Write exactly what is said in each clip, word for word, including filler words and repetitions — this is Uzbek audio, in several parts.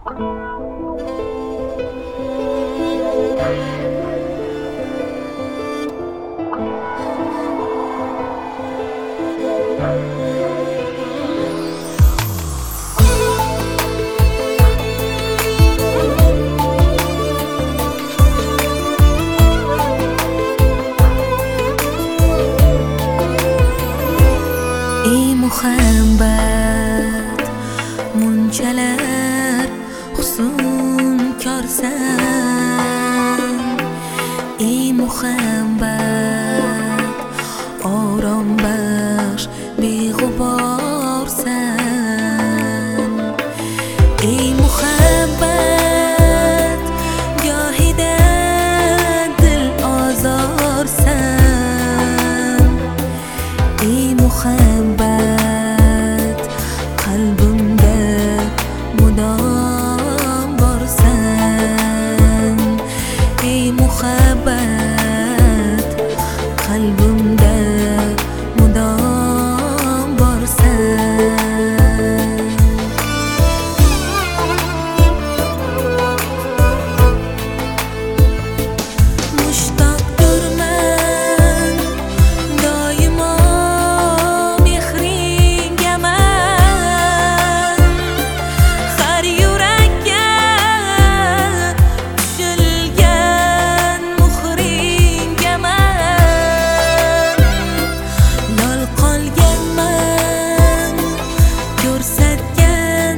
ey muhabbat munchalar husnkorsan, ey muhabbat orom baxsh beg'uborsan, ey muhabbat gohida dil ozorsan, ey muhabbat qalbimda mudom borsan, ey muhabbat qalbimda mudom borsan. Mushtoqdirman doimo mehringaman, har yurakka tushilgan muhringaman, lol qolganman ko'rsatgan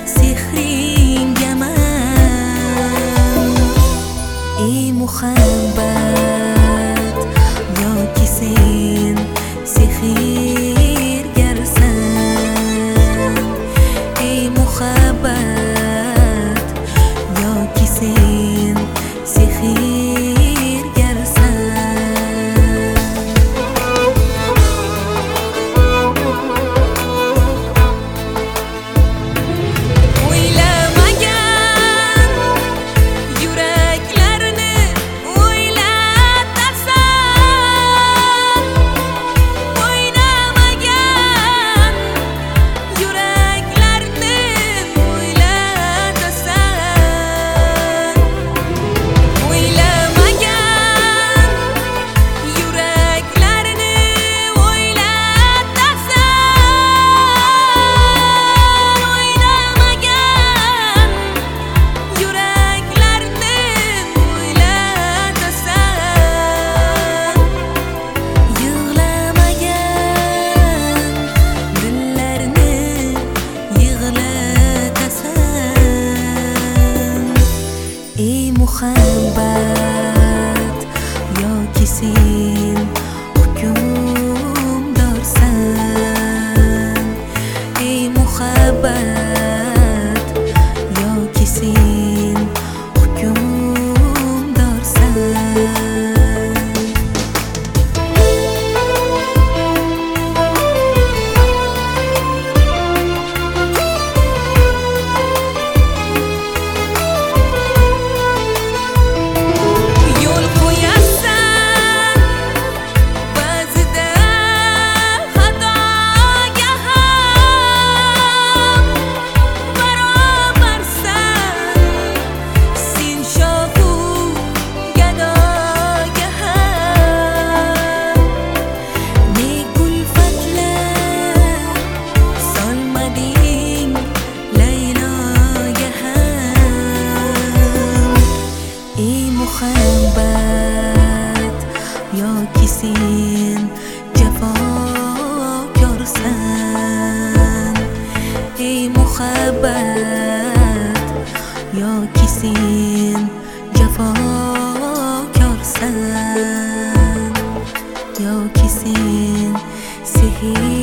sehringaman, ey muhabbat yoki sen sehrgarsan, ey muhabbat yoki sen sehrgarsan. O'ylamagan yuraklarni o'ylatasan, o'ynamagan yuraklarni o'ylatasan, o'ylamagan yuraklarni o'ylatasan, o'ylamagan yuraklarni o'ylatasan, yig'lamagan dillarni yig'latasan, ey muhabbat yoki sen hukmdorsan, ey muhabbat yoki sen hukmdorsan. Yo'l qo'yasan ba'zida xatoga ham, barobarsan sen shofu gadoga ham, ne kulfatlar solmading Layloga ham, ey muhabbat yoki sen jafokorsan, ey muhabbat yoki sen jafokorsan, yoki sen sehr